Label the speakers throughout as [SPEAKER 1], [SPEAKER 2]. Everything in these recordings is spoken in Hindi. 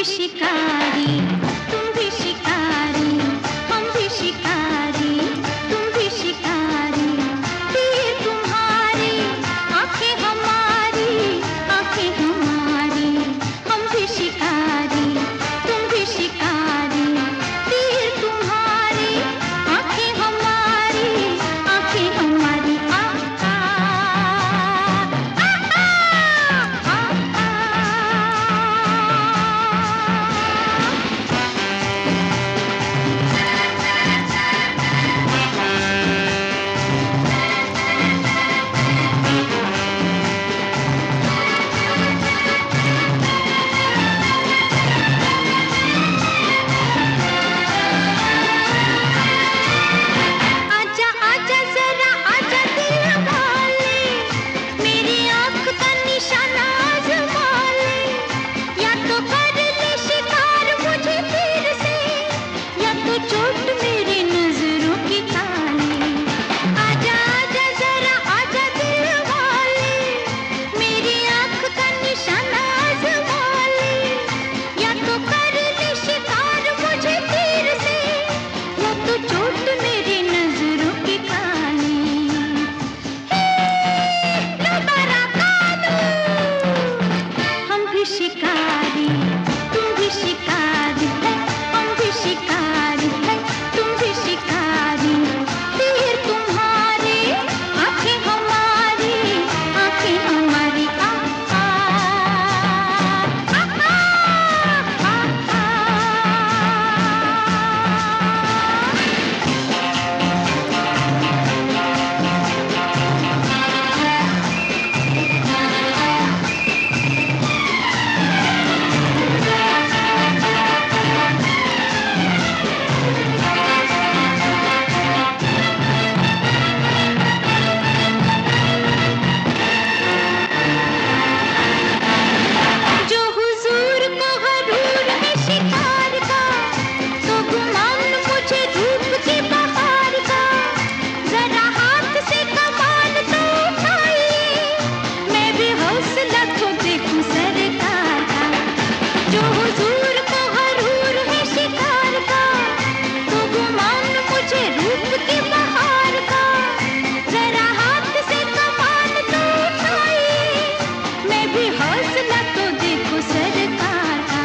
[SPEAKER 1] शिकारी, तुम भी शिकारी, हम भी शिकारी, तुम भी शिकारी। तीर तुम्हारी, आंखें हमारी, आंखें हमारी, हम भी शिकारी, तुम भी शिकारी। तीर तुम्हारी, आंखें हमारी, आंखें हमारी। आ आ आ आ आ आजा आजा जरा आजा दिल वाले, मेरी आँख का निशाना आजमा ले। या तो कर ले शिकार मुझे तीर से, या तो चोट मेरी नजरों की ताले। आजा आजा जरा आजा दिल वाले, मेरी आँख का निशाना आजमा ले। या तो कर ले शिकार मुझे तीर से, या तो चोट मेरी नजरों की काली। दोबारा कानू, हम भी शिकारी, तुम भी शिकारी है, हम भी शिकारी है, तुम भी शिकारी। तीर तुम्हारे, आंखें हमारी, आंखें हमारी। आ आ आ आ आ जो हुजूर को हरूर है शिकार का, तो गुमान मुझे धूप की बहार का। जरा हाथ से कमान तो उठाइए, मैं भी हौसला तो देखूं सरकार का। जो हुजूर को हरूर है शिकार का, तो गुमान मुझे धूप की बहार का। जरा हाथ से कमान तो उठाइए, मैं भी हौसला तो देखो सरकार का।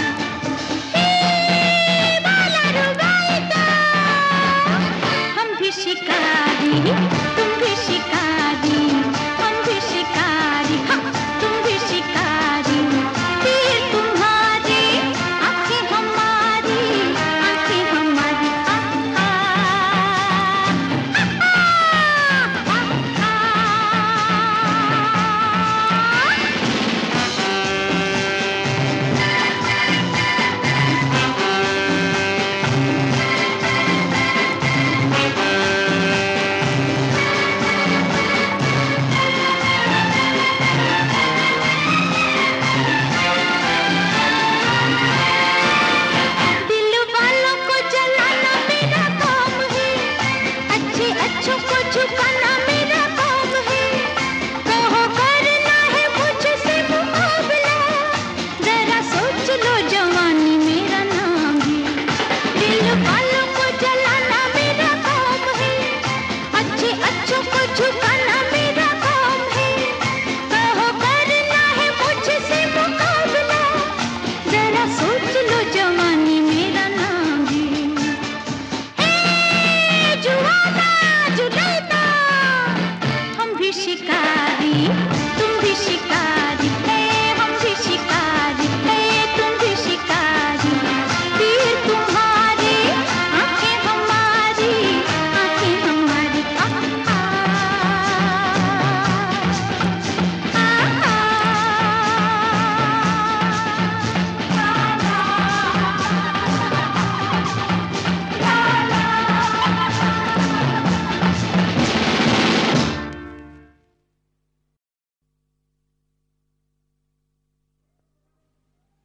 [SPEAKER 1] वाला रुबाइया, हम भी शिकारी, तुम भी शिकारी, हम भी शिकारी, हाँ, तुम भी शिकारी। तीर तुम्हारी, आंखें हमारी, आंखें हमारी। आ आ आ आ आ दिल वालों को जलाना मेरा काम है, अच्छे अच्छों को झुकाना